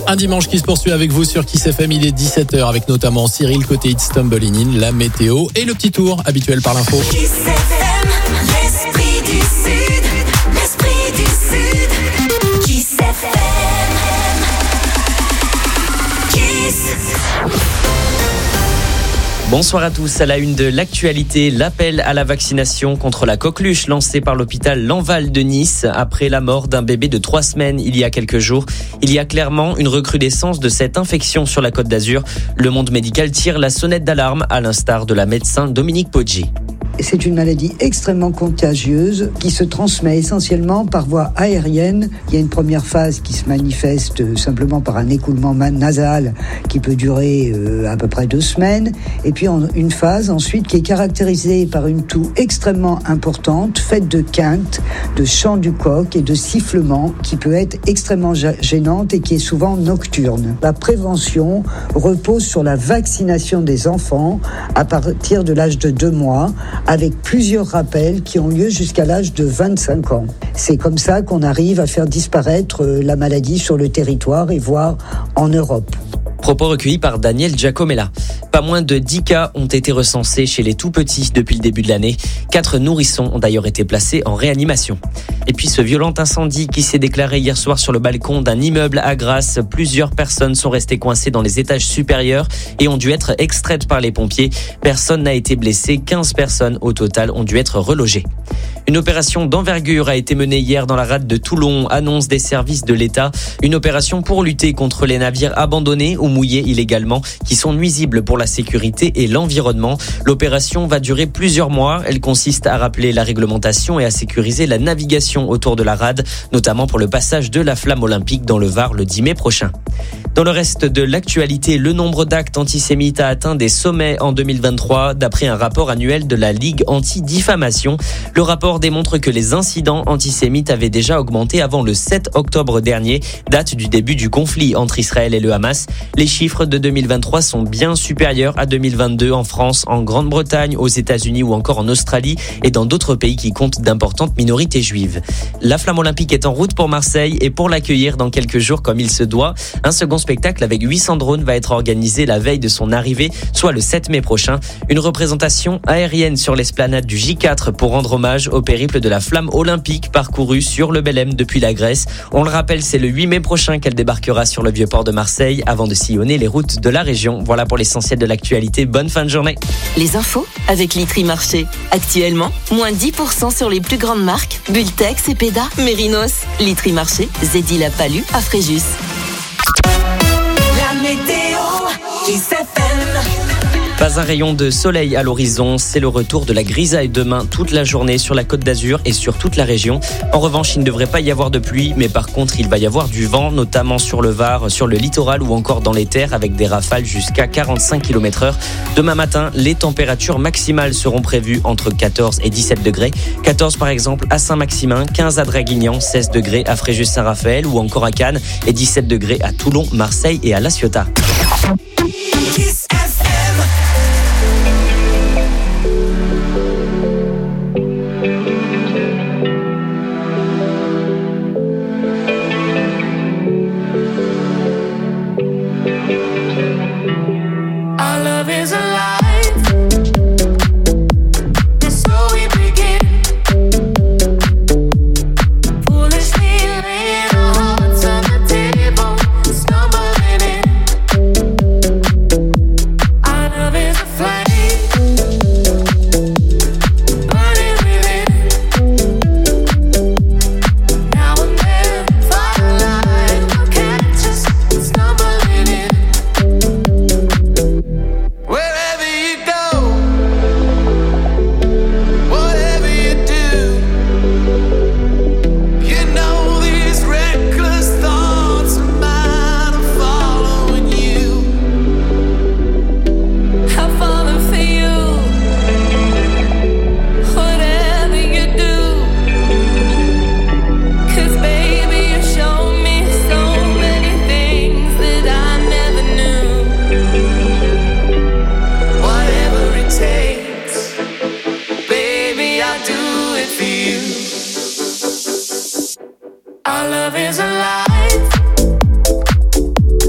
Un dimanche qui se poursuit avec vous sur Kiss FM, il est 17h avec notamment Cyril côté It's Tumbling In, la météo et le petit tour habituel par l'info. Kiss FM, l'esprit du Sud, l'esprit du Sud. Kiss FM, Kiss. Bonsoir à tous. À la une de l'actualité, l'appel à la vaccination contre la coqueluche lancé par l'hôpital Lanval de Nice après la mort d'un bébé de 3 semaines il y a quelques jours. Il y a clairement une recrudescence de cette infection sur la Côte d'Azur. Le monde médical tire la sonnette d'alarme à l'instar de la médecin Dominique Poggi. C'est une maladie extrêmement contagieuse qui se transmet essentiellement par voie aérienne. Il y a une première phase qui se manifeste simplement par un écoulement nasal qui peut durer à peu près 2 semaines. Et puis une phase ensuite qui est caractérisée par une toux extrêmement importante, faite de quintes, de chant du coq et de sifflements qui peut être extrêmement gênante et qui est souvent nocturne. La prévention repose sur la vaccination des enfants à partir de l'âge de 2 mois, avec plusieurs rappels qui ont lieu jusqu'à l'âge de 25 ans. C'est comme ça qu'on arrive à faire disparaître la maladie sur le territoire et voire en Europe. Propos recueillis par Daniel Giacomella. Pas moins de 10 cas ont été recensés chez les tout-petits depuis le début de l'année. 4 nourrissons ont d'ailleurs été placés en réanimation. Et puis ce violent incendie qui s'est déclaré hier soir sur le balcon d'un immeuble à Grasse. Plusieurs personnes sont restées coincées dans les étages supérieurs et ont dû être extraites par les pompiers. Personne n'a été blessé, 15 personnes au total ont dû être relogées. Une opération d'envergure a été menée hier dans la rade de Toulon, annonce des services de l'État. Une opération pour lutter contre les navires abandonnés ou mouillés illégalement qui sont nuisibles pour la sécurité et l'environnement. L'opération va durer plusieurs mois. Elle consiste à rappeler la réglementation et à sécuriser la navigation autour de la rade, notamment pour le passage de la flamme olympique dans le Var le 10 mai prochain. Dans le reste de l'actualité, le nombre d'actes antisémites a atteint des sommets en 2023, d'après un rapport annuel de la Ligue anti-diffamation. Le rapport démontre que les incidents antisémites avaient déjà augmenté avant le 7 octobre dernier, date du début du conflit entre Israël et le Hamas. Les chiffres de 2023 sont bien supérieurs à 2022 en France, en Grande-Bretagne, aux États-Unis ou encore en Australie et dans d'autres pays qui comptent d'importantes minorités juives. La flamme olympique est en route pour Marseille et pour l'accueillir dans quelques jours comme il se doit, un second spectacle avec 800 drones va être organisé la veille de son arrivée, soit le 7 mai prochain. Une représentation aérienne sur l'esplanade du J4 pour rendre hommage au périple de la flamme olympique parcourue sur le Belém depuis la Grèce. On le rappelle, c'est le 8 mai prochain qu'elle débarquera sur le vieux port de Marseille avant de sillonner les routes de la région. Voilà pour l'essentiel de l'actualité. Bonne fin de journée. Les infos avec Litry Marché. Actuellement, moins 10% sur les plus grandes marques. Bultex, Cepeda, Mérinos. Litry Marché, Zeddy La Palue à Fréjus. La météo, Kiss FM. Pas un rayon de soleil à l'horizon, c'est le retour de la grisaille demain toute la journée sur la Côte d'Azur et sur toute la région. En revanche, il ne devrait pas y avoir de pluie, mais par contre, il va y avoir du vent, notamment sur le Var, sur le littoral ou encore dans les terres avec des rafales jusqu'à 45 km/h. Demain matin, les températures maximales seront prévues entre 14 et 17 degrés. 14 par exemple à Saint-Maximin, 15 à Draguignan, 16 degrés à Fréjus-Saint-Raphaël ou encore à Cannes et 17 degrés à Toulon, Marseille et à La Ciotat. Kiss FM. Our love is alive, and so we begin. Foolishly laying our hearts on the table, stumbling in. Our love is a flame, burning within. Now and then, firelight will catch us stumbling in. Wherever you go, whatever you do, you know these reckless thoughts of mine are following you. I'm falling for you. Whatever you do, 'cause baby you show me so many things that I never knew. Whatever it takes, baby, I'll do it for you. Our love is alive,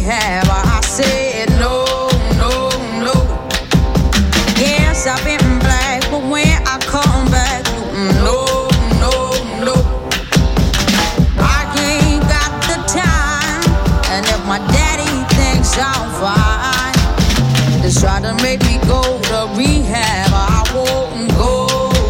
rehab. I said no, no, no. Yes, I've been black, but when I come back, no, no, no. I ain't got the time, and if my daddy thinks I'm fine, just try to make me go to rehab. I won't go.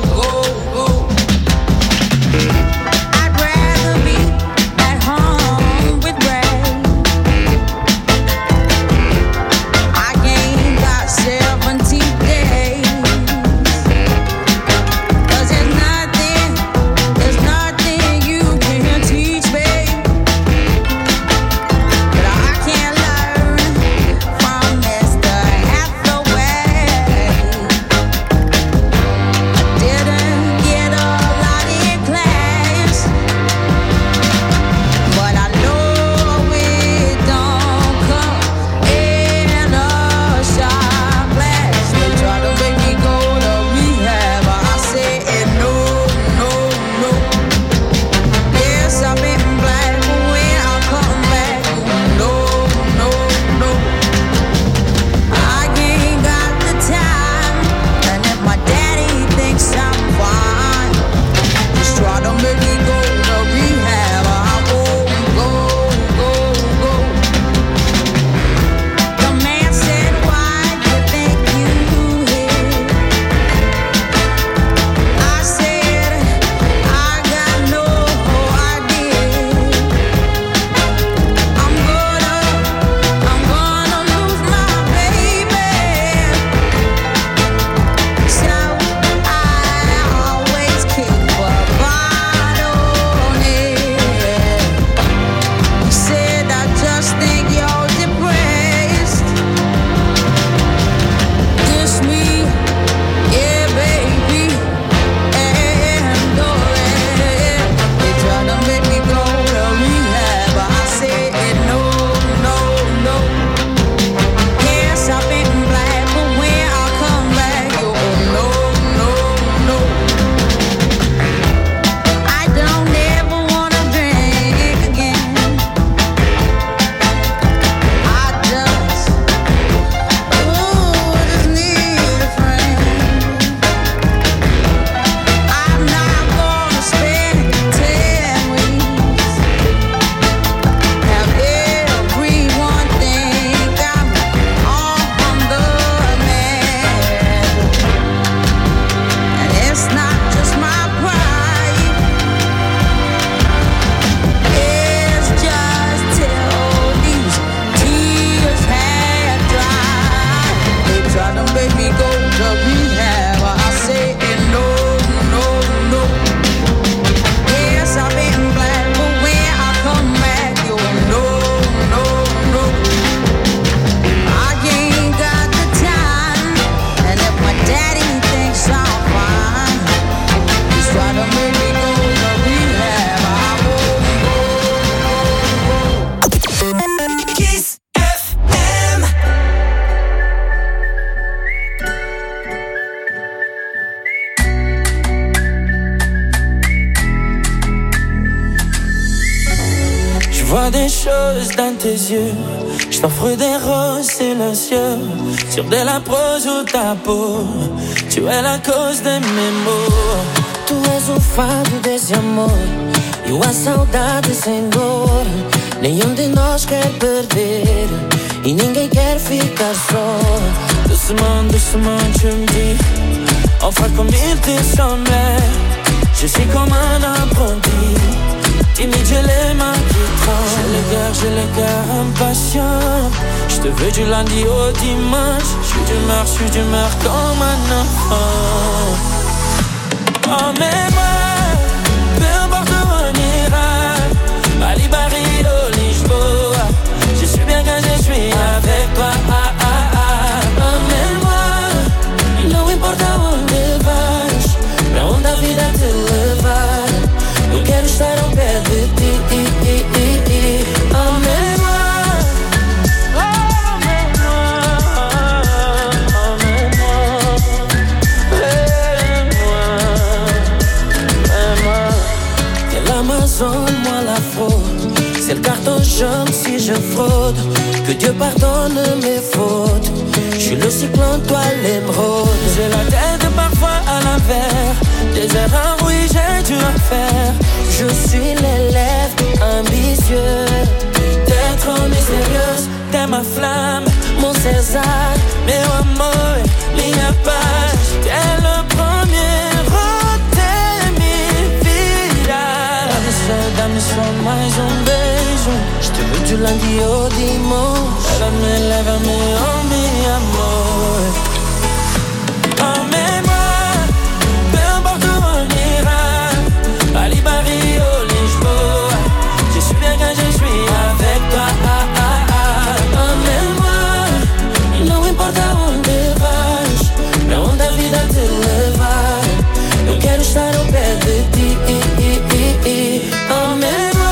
Des choses dans tes yeux, je t'offre des roses silencieux sur de la prose ou ta peau. Tu es la cause de mes maux. Tu és o fado desse amor e a saudade sem dor. Nenhum de nós quer perder e ninguém quer ficar só. Doucement, doucement, tu me dis, enfin comme il te semblait. Je suis comme un apprenti, timide, j'ai les mains qui tremblent. J'ai le cœur impatient. Je te veux du lundi au dimanche. Je suis d'humeur comme un enfant. Emmène-moi, peu importe où on ira. Bali, Barilo, Lisboa. Je suis bien quand je suis avec toi. Emmène-moi, não importa onde vais, pra onde a vida te levar. Eu quero estar ao pé de ti. Emmène-moi, L'Amazon, moi la faute. C'est le carton jaune si je fraude. Que Dieu pardonne mes fautes. Je suis le cyclone, toi l'émeraude. J'ai la tête parfois à l'envers. Des erreurs, oui, j'ai dû en faire. Je suis l'élève ambitieux. T'es trop mystérieuse, t'es ma flamme, Mon César, meu amor, minha paz. T'es le premier, de minha vida. dá-me só mais beijo. Je te veux du lundi au dimanche. Lève-me, oh mi amor. Emmène-moi, peu importe où on ira. Ali, Paris, ou Lisboa. Je suis bien quand je suis avec toi. Emmène-moi, não importa onde vais, pra onde a vida te levar. Eu quero estar ao pé de ti. Emmène-moi.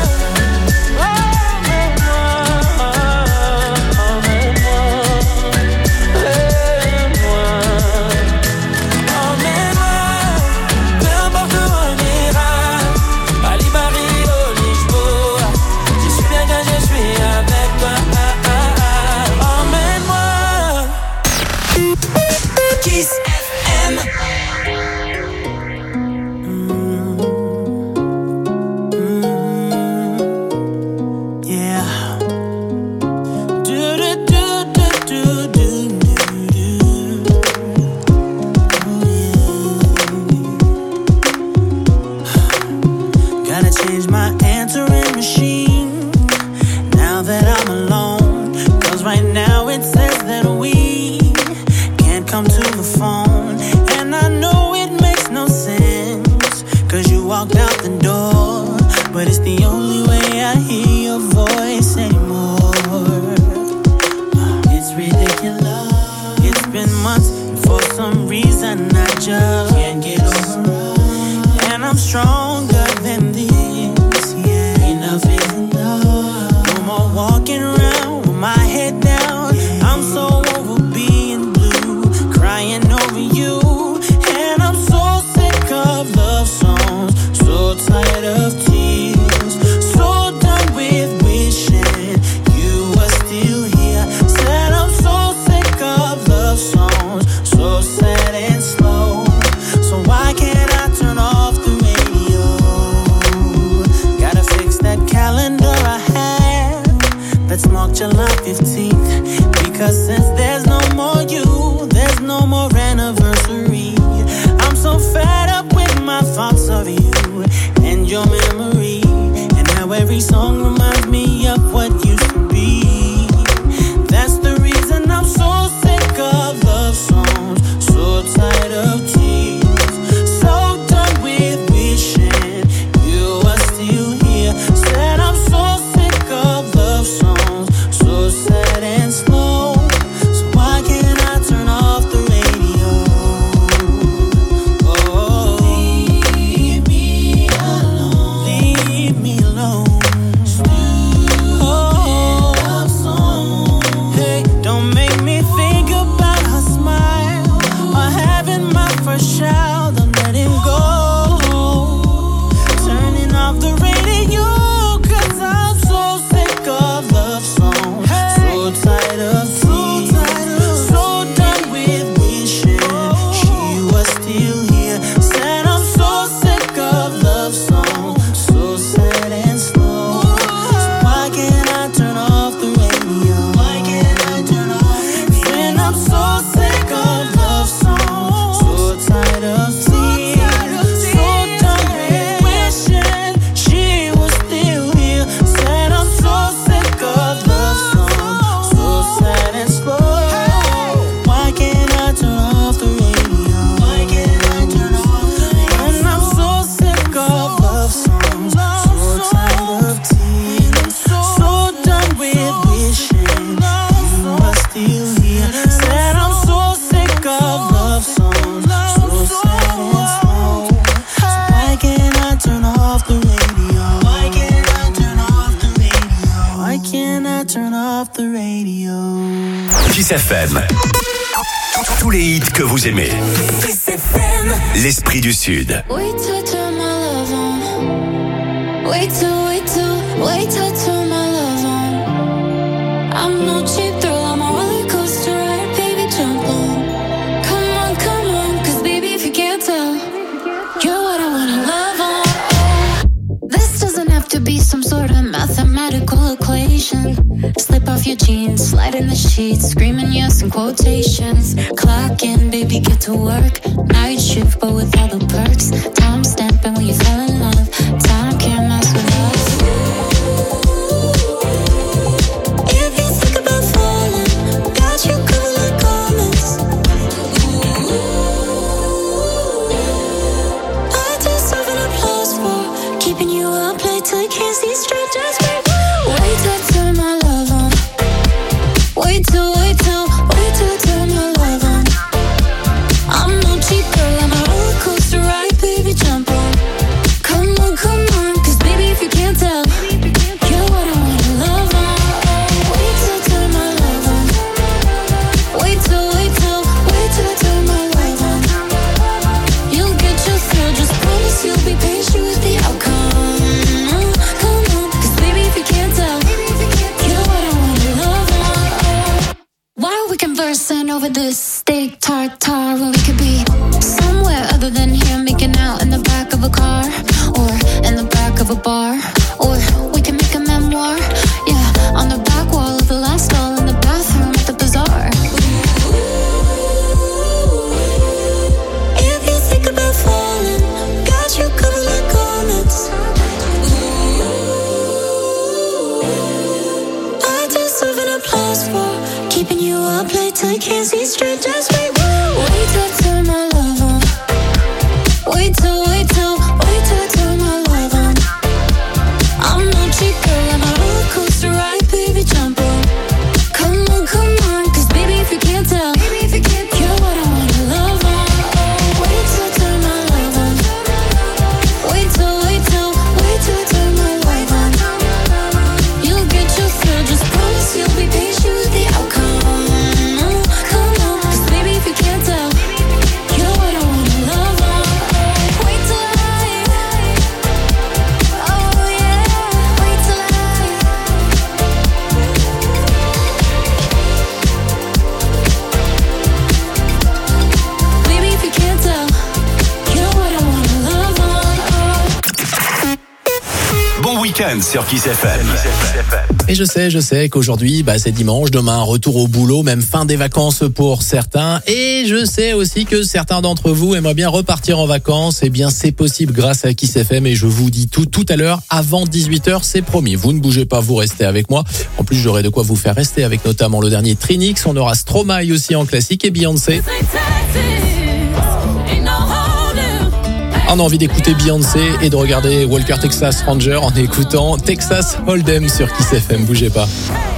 Kiss FM. Tous les hits que vous aimez. Kiss FM. L'esprit du Sud. Wait till I turn my love on. Wait till I turn my love on. could be some sort of mathematical equation. Slip off your jeans, slide in the sheets, screaming yes in quotations. Clock in, baby, get to work. Night shift, but with all the perks. Time stamping when you fell in love. Time can't mess with us. If you think about falling, got you covered like garments. I deserve an applause for keeping you up late till you can't see straight. Just wait till I turn my love on. Wait till I turn my love on. I'm no cheap girl, I'm a roller coaster ride, baby, jump on. Come on, cause baby, if you can't tell, you're what I wanna love on. Wait till I turn my love on. Wait till I turn my love on. You'll get your thrill, just promise you'll be patient with the outcome. Come on, cause baby, if you can't tell, you're what I wanna love on. Why are we conversing over this steak tartare when we could be somewhere other than here, making out in the back of a car or in the back of a bar, or we can make a memoir, yeah, on the back wall of the last stall in the bathroom at the bazaar. If you think about falling, got you covered like garments. I deserve an applause for keeping you up late till you can't see straight. Just wait till I turn my love on. Wait till I turn my love on. I'm no cheap girl, I'm a roller coaster ride, baby, jump on. Come on, cause baby, if you can't tell, you're what I wanna love on. Wait till I turn my love on. Wait till I turn my love on. You'll get your thrill, just promise you'll be patient with the outcome. Come on, cause baby, if you can't tell, you're what I wanna love on. Wait till oh yeah, wait till baby, if you can't tell, you're what I wanna love on. Bon week-end sur Kiss FM. Et je sais qu'aujourd'hui, c'est dimanche, demain, retour au boulot, même fin des vacances pour certains. Et je sais aussi que certains d'entre vous aimeraient bien repartir en vacances. Eh bien, c'est possible grâce à Kiss FM et je vous dis tout à l'heure, avant 18h, c'est promis. Vous ne bougez pas, vous restez avec moi. En plus, j'aurai de quoi vous faire rester avec notamment le dernier Trinix. On aura Stromae aussi en classique et Beyoncé. On a envie d'écouter Beyoncé et de regarder Walker Texas Ranger en écoutant Texas Hold'em sur Kiss FM. Bougez pas.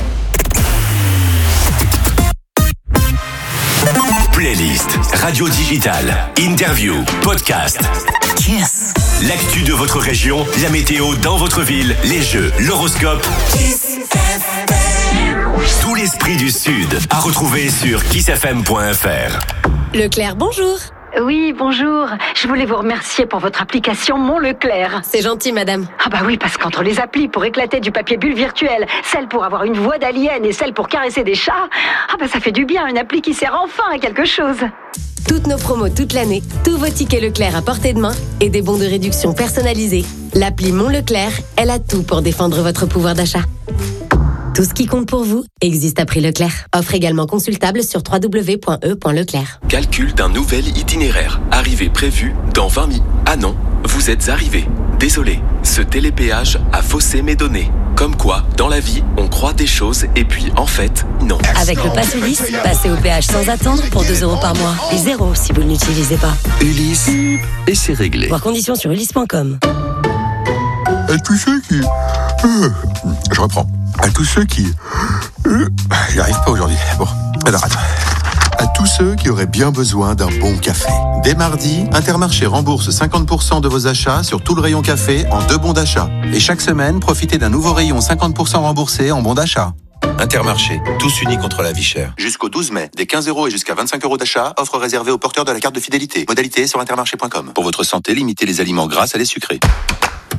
Playlist, radio digitale, interview, podcast. Kiss. L'actu de votre région, la météo dans votre ville, les jeux, l'horoscope. Kiss FM. Tout l'esprit du Sud à retrouver sur kissfm.fr. Leclerc, bonjour. Oui, bonjour. Je voulais vous remercier pour votre application Mon Leclerc. C'est gentil, madame. Ah bah oui, parce qu'entre les applis pour éclater du papier bulle virtuel, celle pour avoir une voix d'alien et celle pour caresser des chats, ça fait du bien, une appli qui sert enfin à quelque chose. Toutes nos promos toute l'année, tous vos tickets Leclerc à portée de main et des bons de réduction personnalisés. L'appli Mon Leclerc, elle a tout pour défendre votre pouvoir d'achat. Tout ce qui compte pour vous existe à prix Leclerc. Offre également consultable sur www.e.leclerc. Calcul d'un nouvel itinéraire. Arrivée prévue dans 20 minutes. Ah non, vous êtes arrivé. Désolé, ce télépéage a faussé mes données. Comme quoi, dans la vie, on croit des choses et puis en fait, non. Avec le Pass Ulysse, passez au péage sans attendre pour 2 € par mois. Et 0 si vous ne l'utilisez pas. Ulysse, et c'est réglé. Voir conditions sur ulysse.com. À tous ceux qui... Je reprends. À tous ceux qui... J'y arrive pas aujourd'hui. Bon, alors attends. À tous ceux qui auraient bien besoin d'un bon café. Dès mardi, Intermarché rembourse 50% de vos achats sur tout le rayon café en 2 bons d'achat. Et chaque semaine, profitez d'un nouveau rayon 50% remboursé en bons d'achat. Intermarché, tous unis contre la vie chère. Jusqu'au 12 mai, des 15 € et jusqu'à 25 € d'achat, offre réservée aux porteurs de la carte de fidélité. Modalité sur intermarché.com. Pour votre santé, limitez les aliments gras à les sucrés.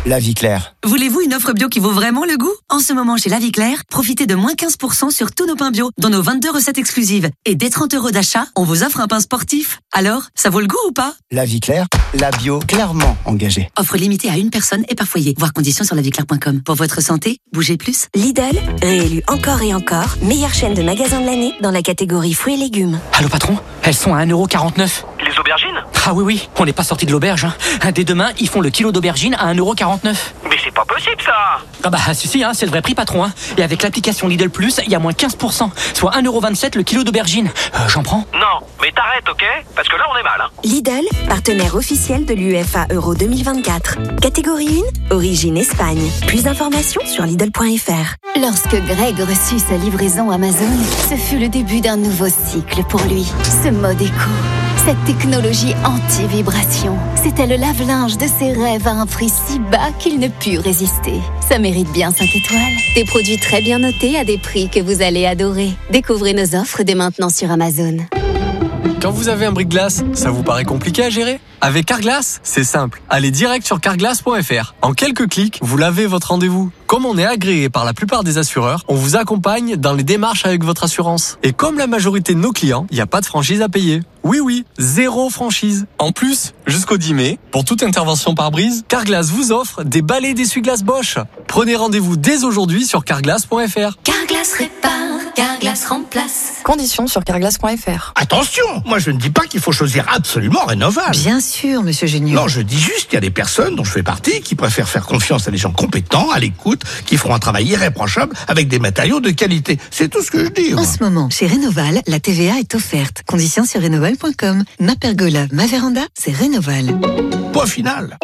La Vie Claire. Voulez-vous une offre bio qui vaut vraiment le goût? En ce moment, chez La Vie Claire, profitez de moins 15% sur tous nos pains bio, dans nos 22 recettes exclusives. Et dès 30 € d'achat, on vous offre un pain sportif. Alors, ça vaut le goût ou pas? La Vie Claire, la bio clairement engagée. Offre limitée à une personne et par foyer. Voir conditions sur lavieclaire.com. Pour votre santé, bougez plus. Lidl, réélu encore et encore, meilleure chaîne de magasins de l'année dans la catégorie fruits et légumes. Allô patron, elles sont à 1,49 €. Les aubergines? Ah oui, on n'est pas sorti de l'auberge. Dès demain, ils font le kilo d'aubergine à 1,49 €. Mais c'est pas possible ça! Ah bah si, c'est le vrai prix patron. Et avec l'application Lidl Plus, il y a moins 15%, soit 1,27 € le kilo d'aubergine. J'en prends? Non, mais t'arrêtes, ok? Parce que là on est mal. Lidl, partenaire officiel de l'UEFA Euro 2024. Catégorie 1, origine Espagne. Plus d'informations sur Lidl.fr. Lorsque Greg reçut sa livraison Amazon, ce fut le début d'un nouveau cycle pour lui. Ce mode éco, cette technologie anti-vibration, c'était le lave-linge de ses rêves à un prix si bas qu'il ne put résister. Ça mérite bien 5 étoiles. Des produits très bien notés à des prix que vous allez adorer. Découvrez nos offres dès maintenant sur Amazon. Quand vous avez un brise-glace, ça vous paraît compliqué à gérer? Avec Carglass, c'est simple. Allez direct sur carglass.fr. En quelques clics, vous lavez votre rendez-vous. Comme on est agréé par la plupart des assureurs, on vous accompagne dans les démarches avec votre assurance. Et comme la majorité de nos clients, il n'y a pas de franchise à payer. Oui, 0 franchise. En plus, jusqu'au 10 mai, pour toute intervention par brise, Carglass vous offre des balais d'essuie-glace Bosch. Prenez rendez-vous dès aujourd'hui sur carglass.fr. Carglass répare, Carglass remplace. Conditions sur carglass.fr. Attention, moi je ne dis pas qu'il faut choisir absolument Rénoval. Bien sûr, monsieur Géniaux. Non, je dis juste qu'il y a des personnes dont je fais partie qui préfèrent faire confiance à des gens compétents, à l'écoute, qui feront un travail irréprochable avec des matériaux de qualité. C'est tout ce que je dis. En ce moment, chez Rénoval, la TVA est offerte. Conditions sur rénoval.com. Ma pergola, ma véranda, c'est Rénoval. Point final.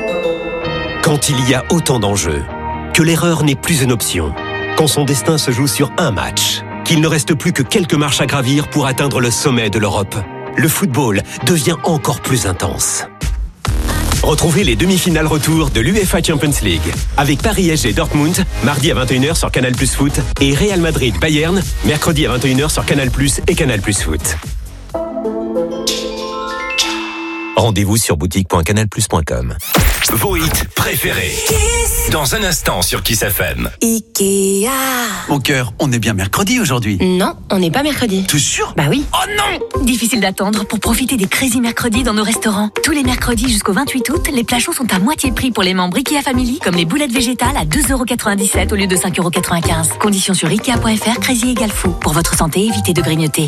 Quand il y a autant d'enjeux, que l'erreur n'est plus une option, quand son destin se joue sur un match, qu'il ne reste plus que quelques marches à gravir pour atteindre le sommet de l'Europe, le football devient encore plus intense. Retrouvez les demi-finales retour de l'UEFA Champions League avec Paris-PSG Dortmund, mardi à 21h sur Canal+ Foot et Real Madrid-Bayern, mercredi à 21h sur Canal+ et Canal+ Foot. Rendez-vous sur boutique.canalplus.com. Vos hits préférés. Dans un instant sur Kiss FM. Ikea. Mon cœur, on est bien mercredi aujourd'hui. Non, on n'est pas mercredi. T'es sûr? Bah oui. Oh non! Difficile d'attendre pour profiter des Crazy Mercredis dans nos restaurants. Tous les mercredis jusqu'au 28 août, les plats chauds sont à moitié prix pour les membres Ikea Family, comme les boulettes végétales à 2,97 € au lieu de 5,95 €. Conditions sur Ikea.fr, Crazy égale fou. Pour votre santé, évitez de grignoter.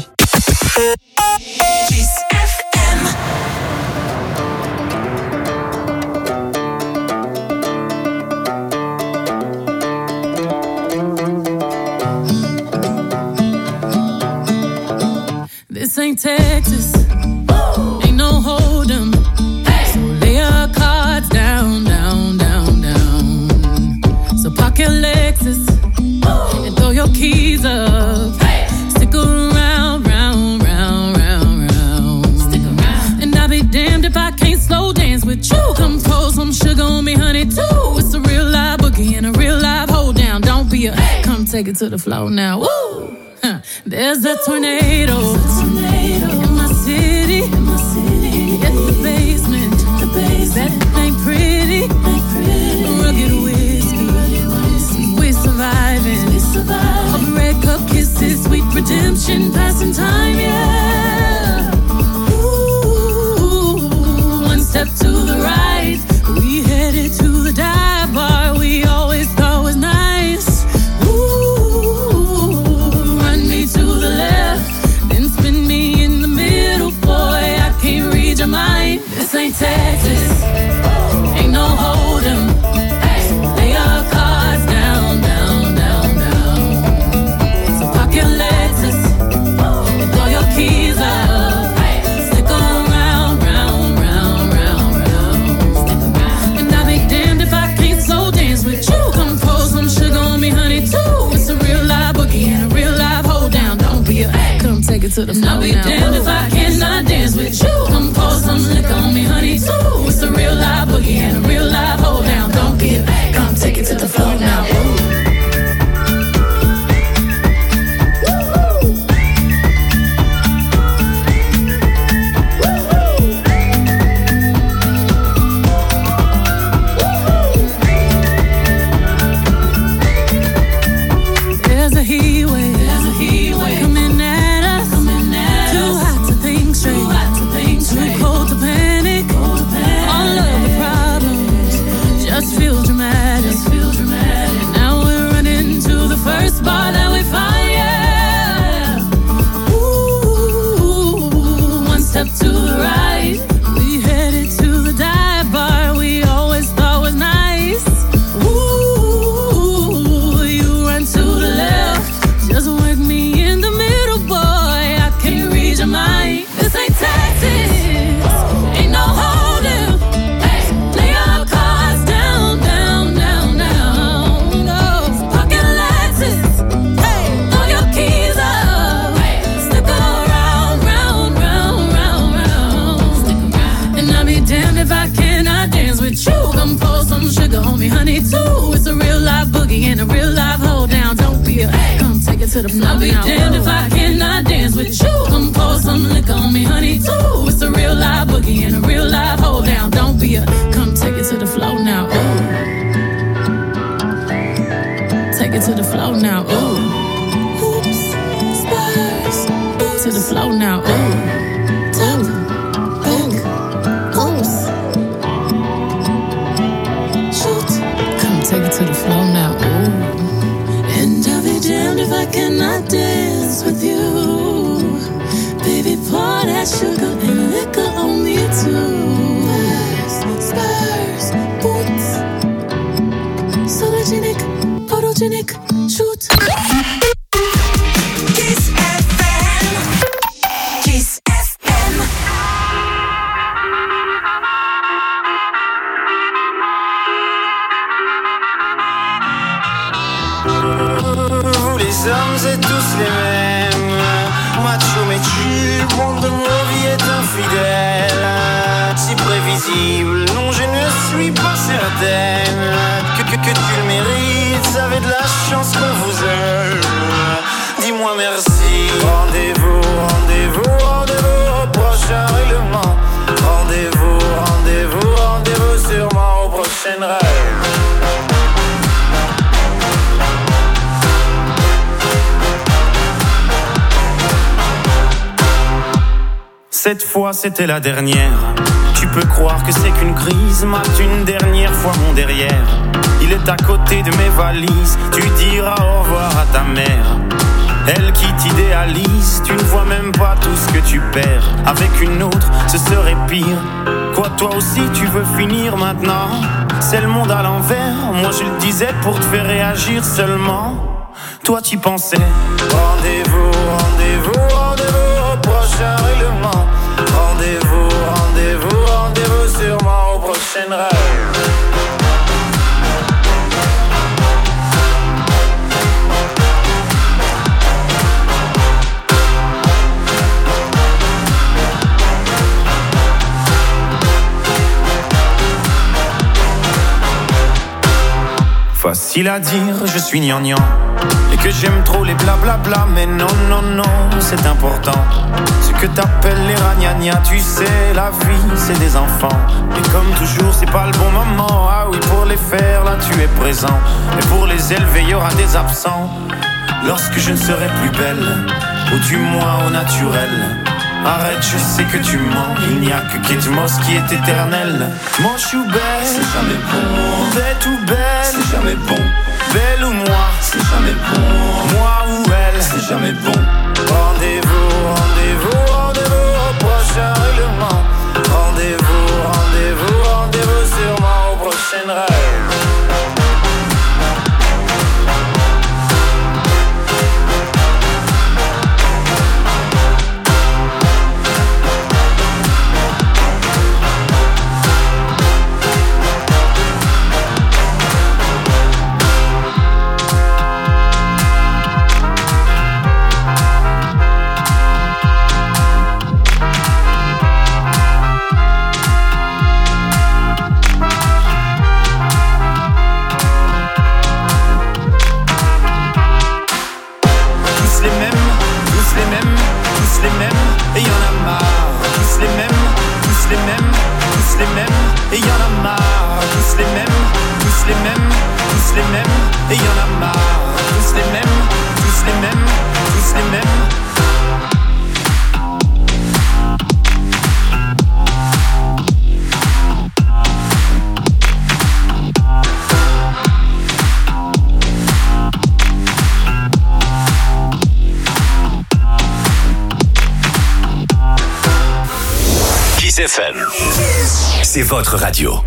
Kiss FM. This ain't Texas, ain't no hold'em. So lay your cards down, down, down, down. So park your Lexus and throw your keys up. Stick around, round, round, round, round. Stick around. And I'll be damned if I can't slow dance with you. Come pour some sugar on me, honey, too. It's a real live boogie and a real live hold down. Don't be a, come take it to the floor now. Woo! There's a tornado in my city, in the basement. That ain't pretty. Rugged whiskey, we surviving. All the red cup kisses, sweet redemption, passing time, yeah. Ooh, one step to the right, we headed to the dive bar we always thought was nice. To the left, then spin me in the middle, boy, I can't read your mind. This ain't Texas, ain't no hold'em. Lay your cards down, down, down, down. So park your Lexus and throw your keys up. Stick around, round, round, round, round. And I'll be damned if I can't slow dance with you. Come pour some sugar on me, honey, too. It's a real live boogie and a real live hold down. Don't be a, come take it to the floor. I'll be damned if I cannot dance with you. Come pour some liquor on me, honey, too. It's a real live boogie and a real live hold down. Don't be a, come take it to the floor now. Ooh. me, honey, too. It's a real live boogie and a real live hold down. Don't be a come take it to the floor. I'll be damned if I cannot dance with you. Come pour some liquor on me, honey, too. It's a real live boogie and a real live hold down. Don't be a come take it to the floor now. Ooh. Take it to the floor now. Ooh. Oops, spurs. To the floor now. Ooh. Take it to the floor now, ooh. And I'll be damned if I cannot dance with you. Baby, pour that sugar and liquor on me too. Spurs, boots. Sologenic, photogenic, shoot. Kiss FM. Kiss FM. Vous les hommes êtes tous les mêmes. Macho mais chill, le monde de nos vies est infidèle. Si prévisible, non je ne suis pas certaine que tu le mérites. Vous avez de la chance qu'on vous aime. Dis-moi merci. Rendez-vous, rendez-vous, rendez-vous au prochain règlement. Rendez-vous, rendez-vous, rendez-vous sûrement au prochain rêve. Cette fois c'était la dernière. Tu peux croire que c'est qu'une crise. Mate une dernière fois mon derrière. Il est à côté de mes valises. Tu diras au revoir à ta mère. Elle qui t'idéalise. Tu ne vois même pas tout ce que tu perds. Avec une autre ce serait pire. Quoi toi aussi tu veux finir maintenant? C'est le monde à l'envers. Moi je le disais pour te faire réagir seulement. Toi t'y pensais. Rendez-vous, rendez-vous, rendez-vous au prochain règlement. Rendez-vous, rendez-vous, rendez-vous sûrement au prochain rêve. Facile à dire, je suis gnangnan. Et que j'aime trop les blablabla. Mais non, non, non, c'est important. Ce que t'appelles les ragnagnas. Tu sais, la vie, c'est des enfants. Et comme toujours, c'est pas le bon moment. Ah oui, pour les faire, là, tu es présent. Et pour les élever, il y aura des absents. Lorsque je ne serai plus belle, ou du moins au naturel. Arrête, je sais que tu mens. Il n'y a que Kate Moss qui est éternelle. Manche ou belle, c'est jamais bon. Bête ou belle, c'est jamais bon. Belle ou moi, c'est jamais bon. Moi ou elle, c'est jamais bon. Rendez-vous, rendez-vous, rendez-vous au prochain règlement. Rendez-vous, rendez-vous, rendez-vous sûrement au prochain rêve. Et y'en a marre, tous les mêmes, tous les mêmes, tous les mêmes. Et y'en a marre, tous les mêmes, tous les mêmes, tous les mêmes. Et y'en a marre, tous les mêmes, tous les mêmes, tous les mêmes. FM. C'est votre radio.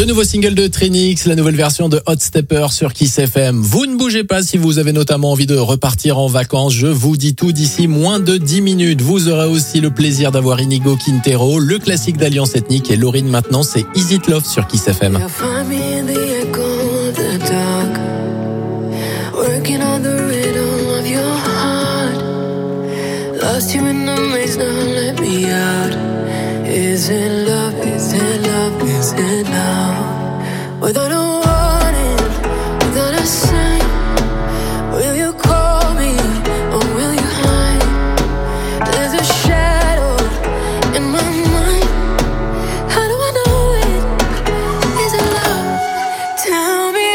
Le nouveau single de Trinix, la nouvelle version de Hot Stepper sur Kiss FM. Vous ne bougez pas si vous avez notamment envie de repartir en vacances. Je vous dis tout d'ici moins de 10 minutes. Vous aurez aussi le plaisir d'avoir Inigo Quintero, le classique d'Alliance Ethnique et Lauryn maintenant, c'est Is It Love sur Kiss FM. Working on the rhythm of your heart. Lost you in the maze, now let me out. Is it love, is it love, is it love? Without a warning, without a sign, will you call me or will you hide? There's a shadow in my mind. How do I know it? Is it love? Tell me.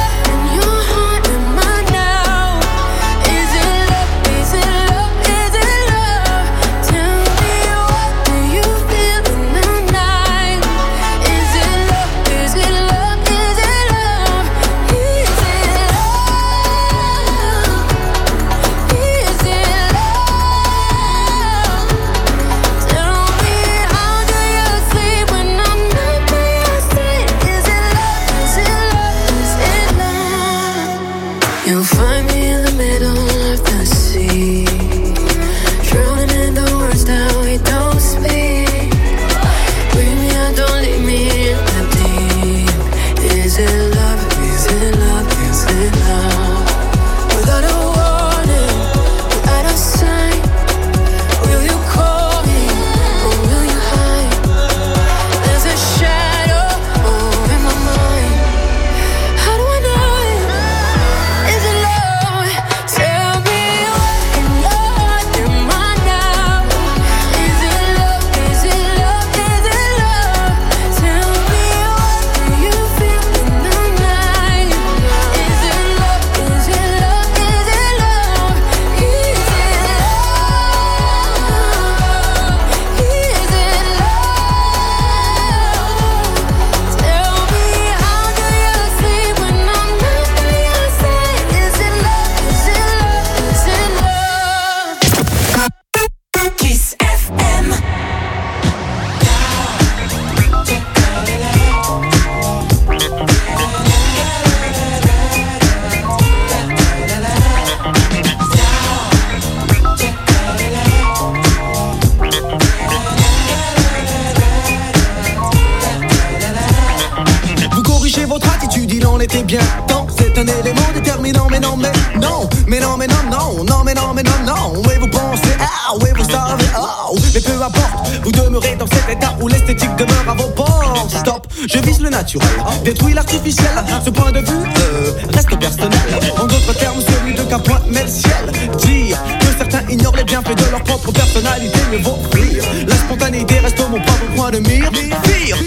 Détruis l'artificiel, ce point de vue reste personnel. En d'autres termes, celui de qu'un point met le ciel. Dire que certains ignorent les bienfaits de leur propre personnalité, mieux vaut rire. La spontanéité reste mon propre point de mire. Pire,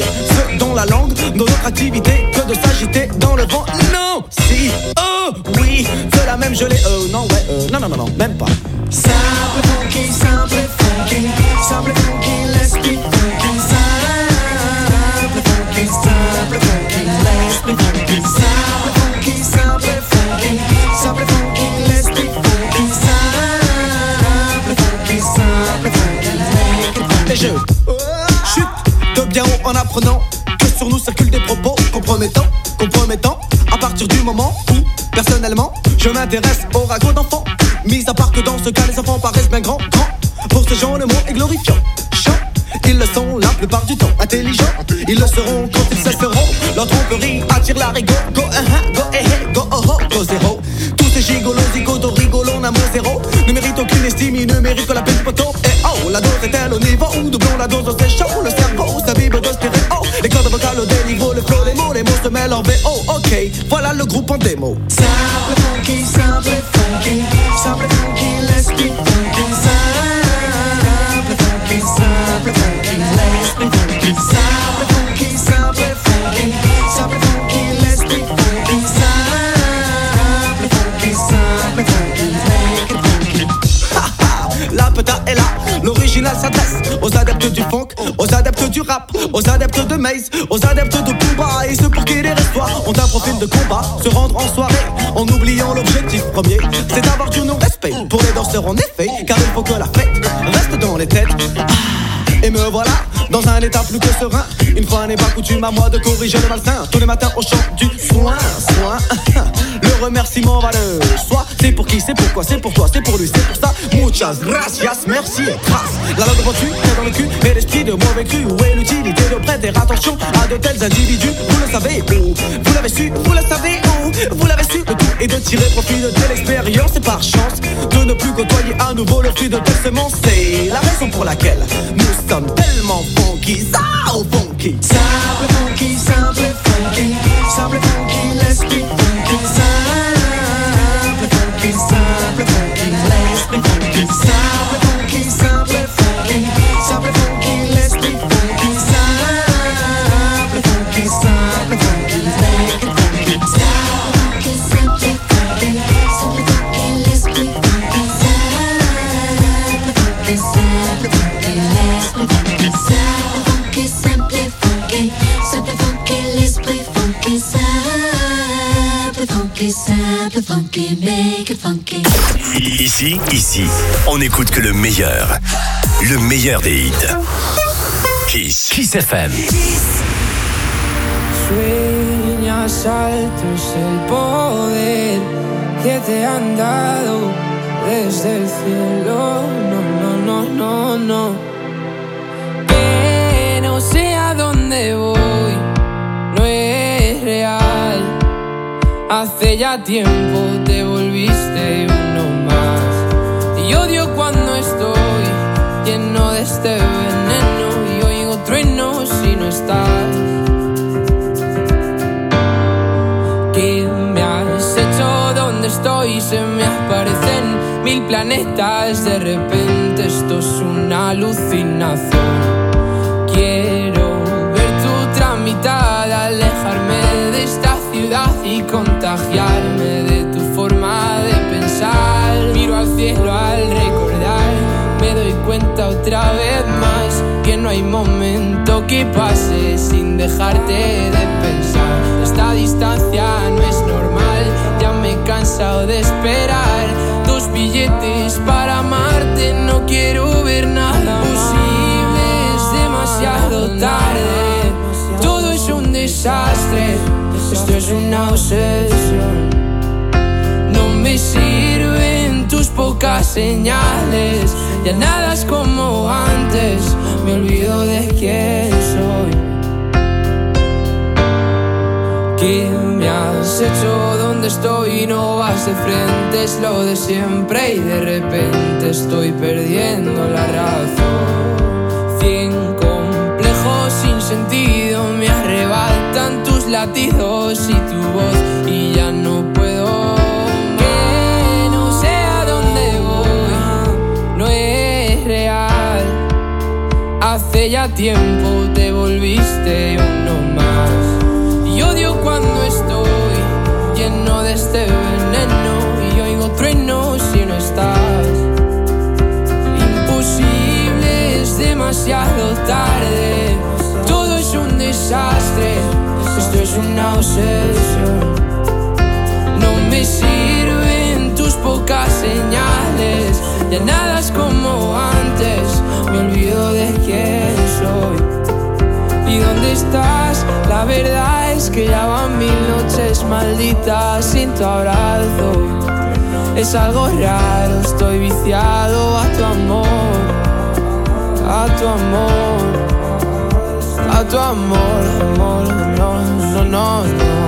ce dont la langue, dans notre activité, que de s'agiter dans le vent. Non, si, oh, oui, c'est la même gelée. Non, ouais, non, même pas. Simple funky, simple funky, simple funky, let's be funky, simple funky, simple funky, let's be funky, simple funky, simple funky, simple funky, let's be funky, simple funky, simple funky, make it funky. Et je chute de bien haut en apprenant que sur nous circulent des propos compromettants, à partir du moment où, personnellement, je m'intéresse au ragot d'enfants. Mis à part que dans ce cas, les enfants paraissent bien grands. Pour ces gens, le mot est glorifiant. Ils le sont la plupart du temps. Intelligents, ils le seront quand ils cesseront. Leur tromperie attire la rigo. Go, go, go, go, zéro. Tous ces gigolos, zigotos, rigolos, n'amour zéro. Ne méritent aucune estime, ils ne méritent que la peine du poteau. Et oh, la dose est-elle au niveau où doublons la dose, c'est chaud. Le cerveau s'abîme de stéréo. Les cordes vocales au déniveau, le flow, les mots se mêlent en VO. Ok, voilà le groupe en démo. Simple funky, simple funky, simple funky, let's be funky. Simple funky, simple funky, let's be funky. Simple funky, simple funky, simple funky, let's be funky. Simple funky, simple funky, make it funky. Ha ha, la peta est là. L'original s'adresse aux adeptes du funk, aux adeptes du rap, aux adeptes de Maze, aux adeptes de Booba et ceux pour qui les restoirs ont un profil de combat. Se rendre en soirée en oubliant l'objectif premier, c'est d'avoir du non-respect pour les danseurs en effet, car il faut que la fête reste dans les têtes. Et me voilà dans un état plus que serein. Une fois n'est pas coutume à moi de corriger le malsain. Tous les matins au chant du soin. Le remerciement va le soi. C'est pour qui, c'est pourquoi, c'est pour toi, c'est pour lui, c'est pour ça. Muchas gracias, merci et grâce. La langue reçue est dans le cul, mais l'esprit de mauvais cru. Où est l'utilité de prêter attention à de tels individus? Vous le savez où? Vous l'avez su, vous le savez où? Vous l'avez su, le tout est de tirer profit de telle expérience. Et par chance de ne plus côtoyer à nouveau le fruit de telle semence. C'est la raison pour laquelle nous sommes tellement funky. So funky. Simple funky, simple funky. Simple funky, l'esprit funky. Simple funky, simple funky. L'esprit funky. Simple funky, simple funky. Simple funky, l'esprit funky. Simple funky, simple funky. Make it funky. Simple funky, simple funky. Simple funky, l'esprit funky. Simple funky, simple funky. L'esprit funky. Simple funky, simple funky. Simple funky, l'esprit funky. Simple funky, simple funky. Make it funky. Ici, on n'écoute que le meilleur des hits. Kiss FM. Sueñas alto es el poder que te han dado desde el cielo. No. Que no sé a dónde voy, no es real. Hace ya tiempo te volviste uno más. Y odio cuando estoy lleno de este veneno y oigo truenos si no estás. ¿Qué me has hecho? ¿Dónde estoy? Se me aparecen 1000 planetas. De repente esto es una alucinación. Quiero ver tu tramitada, alejarme de esta ciudad y contagiarme de tu forma de pensar. Miro al cielo al recordar, me doy cuenta otra vez más que no hay momento que pase sin dejarte de pensar. Esta distancia no es normal, ya me he cansado de esperar. 2 billetes para amarte, no quiero ver nada posible, es demasiado tarde. Todo es un desastre, esto es una obsesión. No me sirven tus pocas señales, ya nada es como antes, me olvido de quién soy. ¿Qué me has hecho? ¿Dónde estoy? No vas de frente, es lo de siempre y de repente estoy perdiendo la razón. 100 complejos sin sentido me arrebatan tus latidos y tu voz y ya no puedo. Que no sé a dónde voy, no es real. Hace ya tiempo te volviste uno más. Y odio cuando estoy lleno de este veneno y oigo truenos si no estás. Imposible, es demasiado tarde. Todo es un desastre, esto es una obsesión. No me sirven tus pocas señales, ya nada es como antes, me olvido de quién soy. ¿Y dónde estás? La verdad es que ya van 1000 noches malditas sin tu abrazo. Es algo raro, estoy viciado a tu amor, a tu amor, a tu amor, amor, no.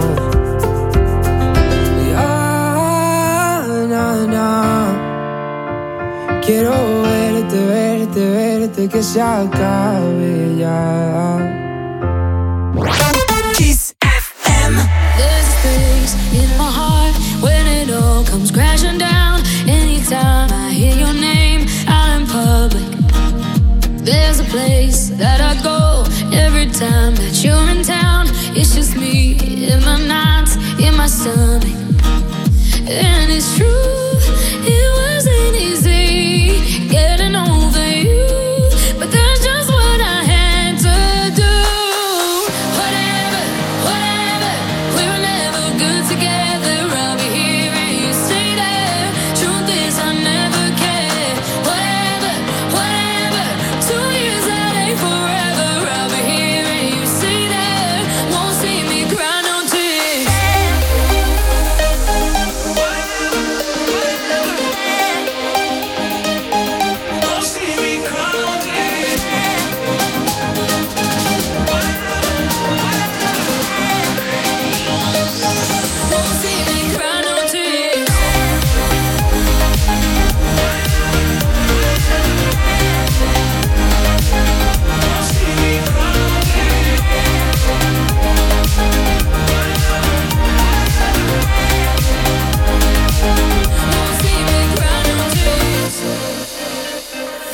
Quiero verte, que se acabe ya. Kiss FM. There's a space in my heart when it all comes crashing down. Anytime I hear your name out in public, there's a place that I go every time that you're in town. It's just me in my nights, in my stomach, and it's true. It wasn't easy getting over you, but that's just what I had to do. Whatever, we were never good together. I'll be here and you stay there. Truth is I never cared. Whatever, 2 years that ain't forever. I'll be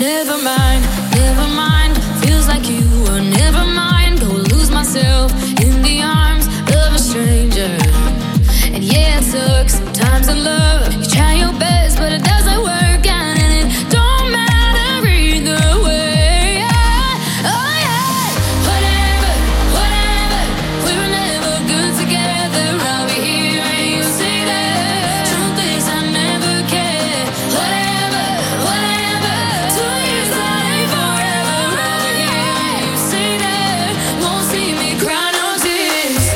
Never mind, feels like you were never mind. Go lose myself in the arms of a stranger. And yeah, it sucks sometimes in love. You try your best, but it doesn't work out, and it don't matter either way. Oh yeah, whatever, we were never good together. I'll be here and you say that. Truth is I never cared. Whatever, 2 years that ain't forever. I'll be here and you say that. Won't see me cry no tears.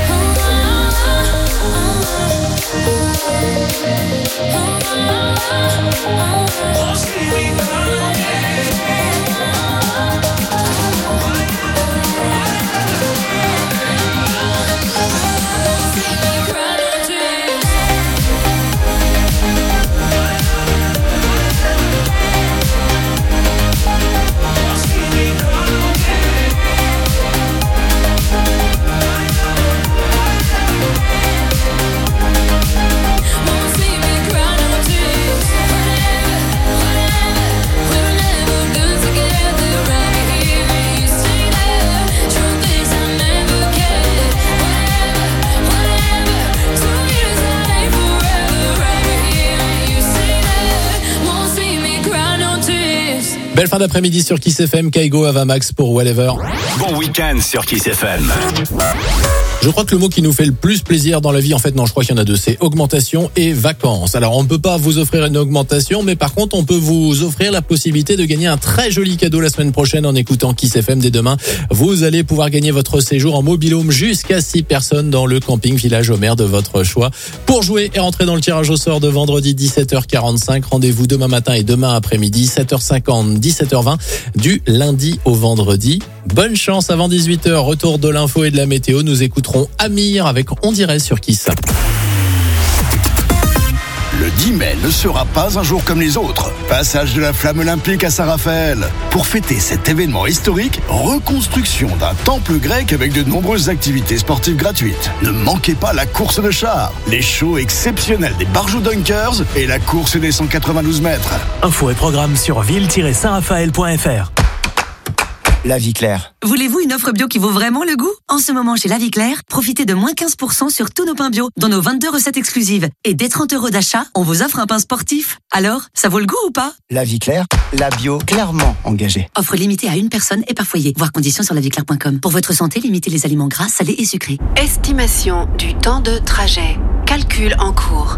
Belle fin d'après-midi sur Kiss FM, Kaigo, Avamax pour Whatever. Bon week-end sur Kiss FM. Je crois que le mot qui nous fait le plus plaisir dans la vie, en fait non, je crois qu'il y en a deux, c'est augmentation et vacances. Alors on ne peut pas vous offrir une augmentation, mais par contre on peut vous offrir la possibilité de gagner un très joli cadeau la semaine prochaine en écoutant Kiss FM dès demain. Vous allez pouvoir gagner votre séjour en mobil-home jusqu'à 6 personnes dans le camping Village Homer de votre choix. Pour jouer et rentrer dans le tirage au sort de vendredi 17h45, rendez-vous demain matin et demain après-midi 7h50, 17h20 du lundi au vendredi. Bonne chance avant 18h, retour de l'info et de la météo. Nous écouterons Amir avec On dirait sur Kiss. Le 10 mai ne sera pas un jour comme les autres. Passage de la flamme olympique à Saint-Raphaël. Pour fêter cet événement historique, reconstruction d'un temple grec avec de nombreuses activités sportives gratuites. Ne manquez pas la course de chars, les shows exceptionnels des Barjou Dunkers et la course des 192 mètres. Infos et programmes sur ville-saint-raphaël.fr. La Vie Claire. Voulez-vous une offre bio qui vaut vraiment le goût ? En ce moment, chez La Vie Claire, profitez de moins 15% sur tous nos pains bio, dans nos 22 recettes exclusives. Et dès 30 € d'achat, on vous offre un pain sportif. Alors, ça vaut le goût ou pas ? La Vie Claire, la bio clairement engagée. Offre limitée à une personne et par foyer. Voir conditions sur laviclaire.com. Pour votre santé, limitez les aliments gras, salés et sucrés. Estimation du temps de trajet. Calcul en cours.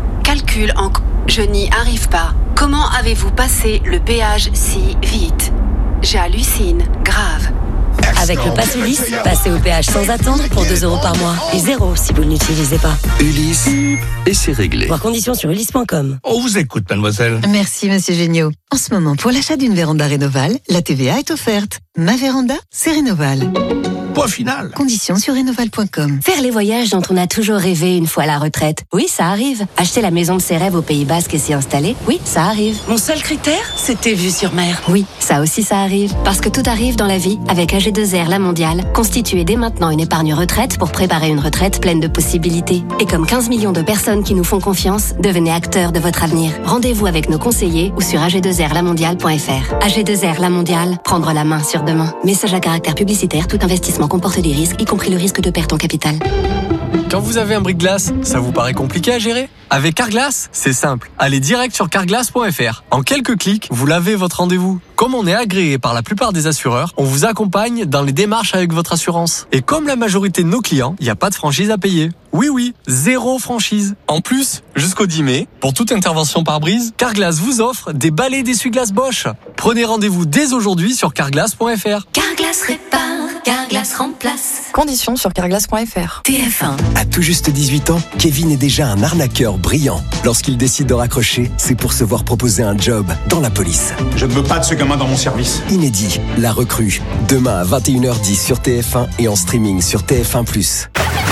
Je n'y arrive pas. Comment avez-vous passé le péage si vite ? J'hallucine, grave. Avec le Pass Ulysse, passez au péage sans attendre pour 2 € par mois. Et 0 si vous ne l'utilisez pas. Ulysse, et c'est réglé. Voir conditions sur ulysse.com. On vous écoute, mademoiselle. Merci, monsieur Géniaud. En ce moment, pour l'achat d'une véranda Rénoval, la TVA est offerte. Ma véranda, c'est Rénoval. Point final. Conditions sur rénoval.com. Faire les voyages dont on a toujours rêvé une fois à la retraite. Oui, ça arrive. Acheter la maison de ses rêves au Pays Basque et s'y installer. Oui, ça arrive. Mon seul critère, c'était vue sur mer. Oui, ça aussi ça arrive. Parce que tout arrive dans la vie. Avec AG2R La Mondiale, constituez dès maintenant une épargne retraite pour préparer une retraite pleine de possibilités. Et comme 15 millions de personnes qui nous font confiance, devenez acteurs de votre avenir. Rendez-vous avec nos conseillers ou sur ag2rlamondiale.fr. AG2R La Mondiale, prendre la main sur demain. Message à caractère publicitaire, tout investissement comporte des risques, y compris le risque de perte en capital. Quand vous avez un bris-de-glace, ça vous paraît compliqué à gérer ? Avec Carglass, c'est simple. Allez direct sur carglass.fr. En quelques clics, vous lavez votre rendez-vous. Comme on est agréé par la plupart des assureurs, on vous accompagne dans les démarches avec votre assurance. Et comme la majorité de nos clients, il n'y a pas de franchise à payer. Oui, 0 franchise. En plus, jusqu'au 10 mai, pour toute intervention par brise, Carglass vous offre des balais d'essuie-glace Bosch. Prenez rendez-vous dès aujourd'hui sur carglass.fr. Carglass répare, Carglass remplace. Conditions sur carglass.fr. TF1. À tout juste 18 ans, Kevin est déjà un arnaqueur brillant. Lorsqu'il décide de raccrocher, c'est pour se voir proposer un job dans la police. Je ne veux pas de ce gamin dans mon service. Inédit, la recrue. Demain à 21h10 sur TF1 et en streaming sur TF1+.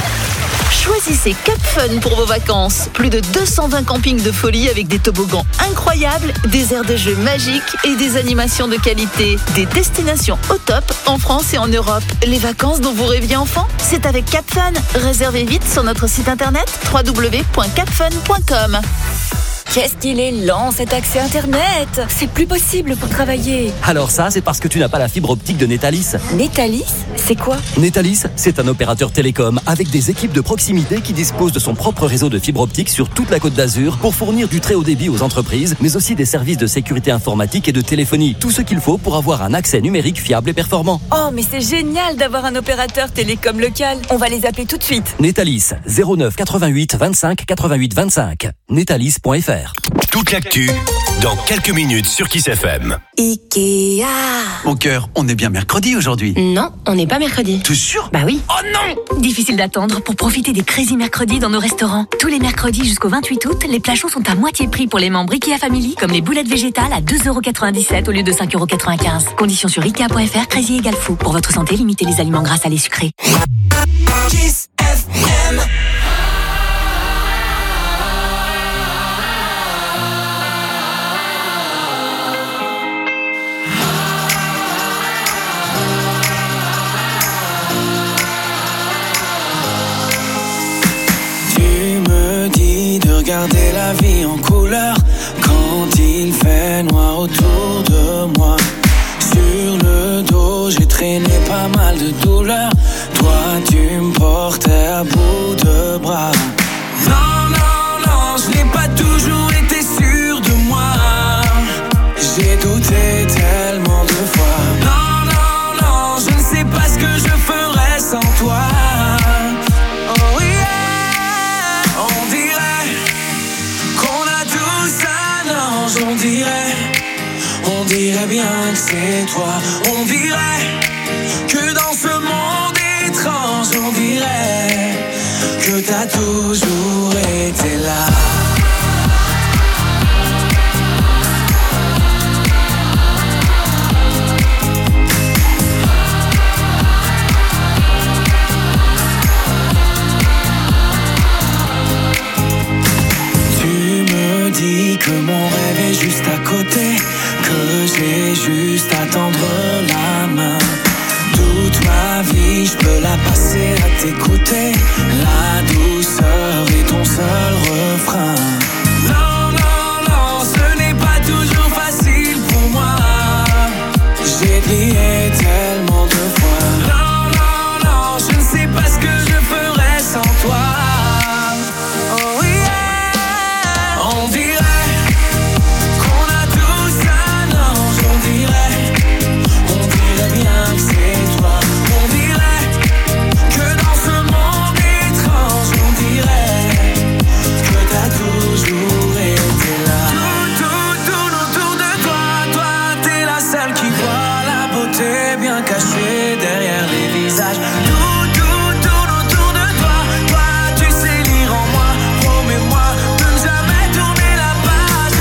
Choisissez Cap Fun pour vos vacances. Plus de 220 campings de folie avec des toboggans incroyables, des aires de jeux magiques et des animations de qualité. Des destinations au top en France et en Europe. Les vacances dont vous rêviez enfant, c'est avec Cap Fun. Réservez vite sur notre site internet www.capfun.com. Qu'est-ce qu'il est lent cet accès Internet. C'est plus possible pour travailler. Alors ça, c'est parce que tu n'as pas la fibre optique de Netalis. Netalis, c'est quoi? Netalis, c'est un opérateur télécom avec des équipes de proximité qui disposent de son propre réseau de fibre optique sur toute la Côte d'Azur pour fournir du très haut débit aux entreprises, mais aussi des services de sécurité informatique et de téléphonie. Tout ce qu'il faut pour avoir un accès numérique fiable et performant. Oh, mais c'est génial d'avoir un opérateur télécom local. On va les appeler tout de suite. Netalis, 09 88 25 88 25. Netalis.fr. Toute l'actu, dans quelques minutes sur Kiss FM. Ikea. Mon cœur, on est bien mercredi aujourd'hui. Non, on n'est pas mercredi. T'es sûr? Bah oui. Oh non! Difficile d'attendre pour profiter des Crazy Mercredis dans nos restaurants. Tous les mercredis jusqu'au 28 août, les plats chauds sont à moitié prix pour les membres Ikea Family, comme les boulettes végétales à 2,97 € au lieu de 5,95 €. Conditions sur Ikea.fr, Crazy égale fou. Pour votre santé, limitez les aliments gras, salés, sucrés. Kiss FM. Regarder la vie en couleur quand il fait noir autour de moi. Sur le dos, j'ai traîné pas mal de douleurs. Toi, tu me portais à bout de bras. Non, non, non, je n'ai pas toujours été sûr de moi. J'ai douté tellement de fois. Non, non, non, je ne sais pas ce que je ferais sans toi. Oh yeah, on dirait on dirait bien que c'est toi. On dirait que dans ce monde étrange, on dirait que t'as toujours été là. Dis que mon rêve est juste à côté, que j'ai juste à tendre la main. Toute ma vie, je peux la passer à t'écouter. La douceur est ton seul refrain. Non, non, non, ce n'est pas toujours facile pour moi. J'ai prié tellement de fois. Non, non, non, je ne sais pas ce que je ferais sans toi. Oh yeah. On dirait qu'on a tous un ange, on dirait bien que c'est toi. On dirait que dans ce monde étrange, on dirait que t'as toujours été là. Tout autour de toi, toi t'es la seule qui voit la beauté bien cachée derrière les visages. Tout autour de toi, toi tu sais lire en moi, promets-moi de ne jamais tourner la page.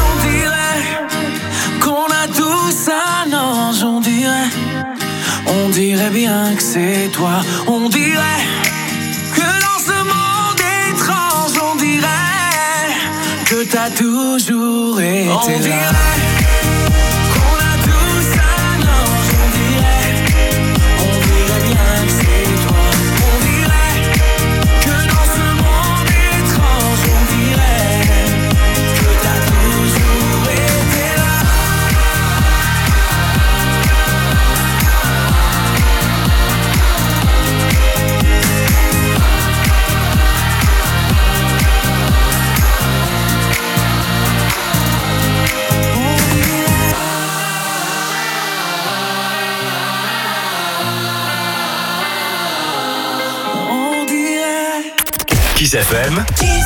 On dirait qu'on a tous un ange, on dirait bien que c'est toi. On dirait que dans ce monde étrange, on dirait que t'as toujours été là. On dirait qu'on a tous un ange, on dirait bien que c'est toi. On dirait que dans ce monde étrange, on dirait que t'as toujours été là. Kiss FM,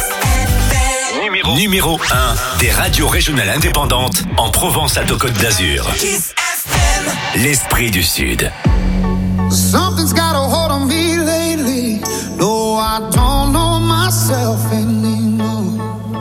numéro 1 des radios régionales indépendantes en Provence-Alpes-Côte d'Azur. L'esprit du Sud. Something's got a hold on me lately. No, I don't know myself anymore.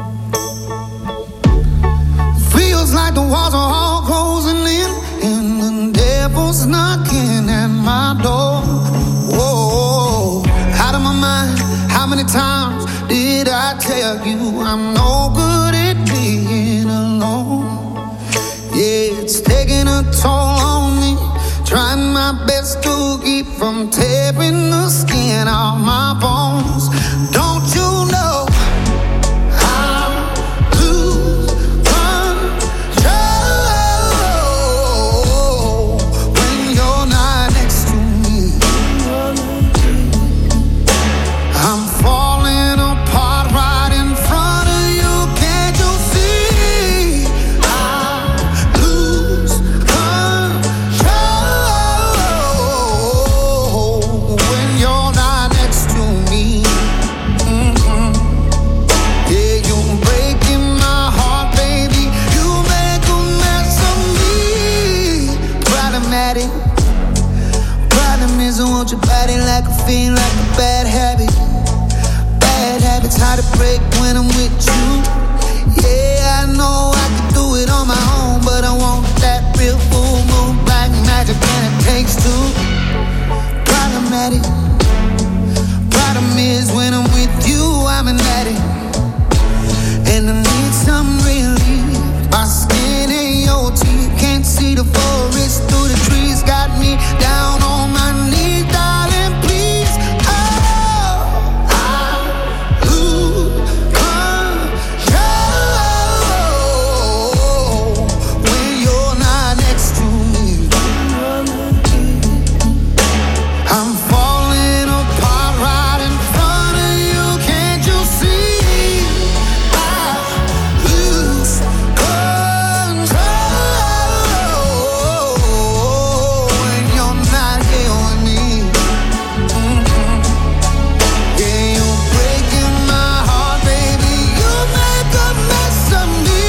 Feels like the walls are all closing in, and the devil's knocking at my door. Whoa, out of my mind. How many times did I tell you I'm no good at being alone? Yeah, it's taking a toll on me. Trying my best to keep from tearing the skin off my bones. Don't you know I lose at it. Problem is I want your body like a fiend, like a bad habit. Bad habits hard to break when I'm with you. Yeah, I know I can do it on my own, but I want that real full moon, black magic, and it takes two. Problematic. Problem is when I'm with you, I'm an addict, and I need some relief. My skin ain't your teeth, can't see the forest through the trees. Got me down on my knees, darling, please. Oh, I lose control when you're not next to me. I'm falling apart right in front of you, can't you see? I lose control when you're not here with me. Yeah, you're breaking my heart, baby. You make a mess of me.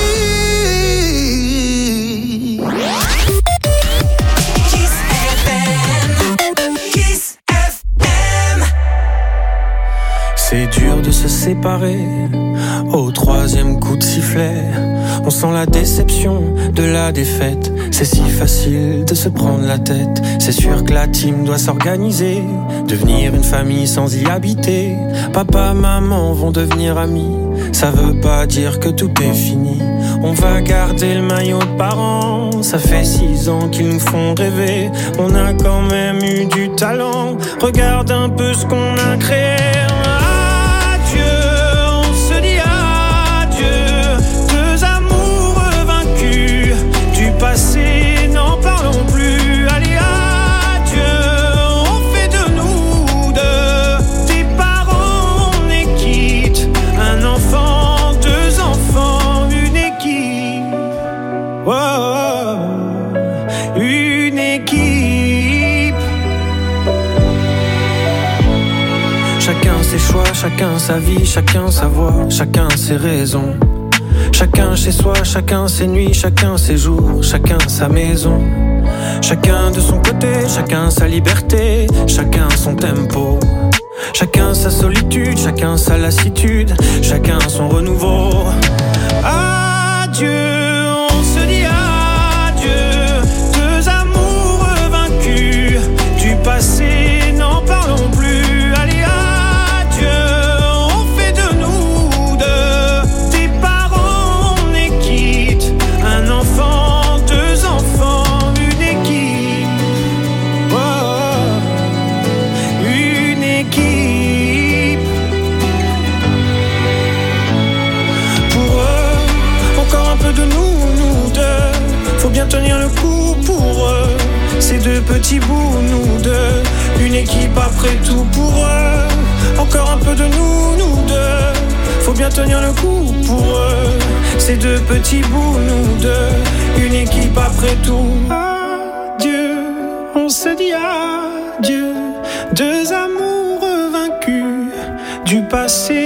Kiss FM. Kiss FM. C'est dur de se séparer au troisième coup de sifflet. On sent la déception de la défaite. C'est si facile de se prendre la tête. C'est sûr que la team doit s'organiser, devenir une famille sans y habiter. Papa, maman vont devenir amis. Ça veut pas dire que tout est fini. On va garder le maillot de parents. Ça fait 6 ans qu'ils nous font rêver. On a quand même eu du talent. Regarde un peu ce qu'on a créé. Adieu, on se dit adieu. Deux amoureux vaincus. Du passé, n'en parlons plus. Allez, adieu, on fait de nous deux des parents, on est quitte. Un enfant, deux enfants, une équipe. Oh, une équipe. Chacun ses choix, chacun sa vie, chacun sa voix, chacun ses raisons. Chacun chez soi, chacun ses nuits, chacun ses jours, chacun sa maison. Chacun de son côté, chacun sa liberté, chacun son tempo. Chacun sa solitude, chacun sa lassitude, chacun son renouveau. Adieu, on se dit adieu. Deux amoureux vaincus. Du passé, n'en parlons plus. Allez, adieu, on fait de nous deux des parents, on est quitte. Un enfant, deux enfants, une équipe. Oh, une équipe. Pour eux, encore un peu de nous deux. Faut bien tenir le coup pour eux. Ces deux petits bouts, nous deux. Une équipe après tout pour eux. Encore un peu de nous deux. Faut bien tenir le coup pour eux. Ces deux petits bouts, nous deux. Une équipe après tout. Adieu, on se dit adieu. Deux amoureux vaincus. Du passé,